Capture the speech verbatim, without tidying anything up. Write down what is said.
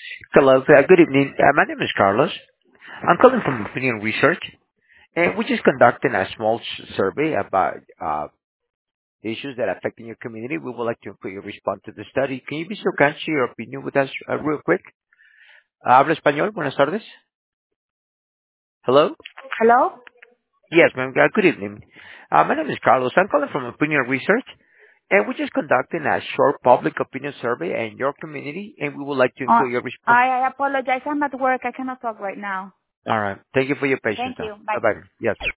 Hello. uh, Good evening. Uh, My name is Carlos. I'm calling from Opinion Research, and we're just conducting a small s- survey about uh, issues that affecting your community. We would like to include your response to the study. Can you be so kind to share your opinion with us uh, real quick? Uh, ¿Habla español? Buenas tardes. Hello? Hello? Yes, ma'am. Uh, Good evening. Uh, My name is Carlos. I'm calling from Opinion Research, and we're just conducting a short public opinion survey in your community, and we would like to Uh, include your response. I, I apologize. I'm at work. I cannot talk right now. All right. Thank you for your patience Thank now. you. Bye. Bye-bye. Yes.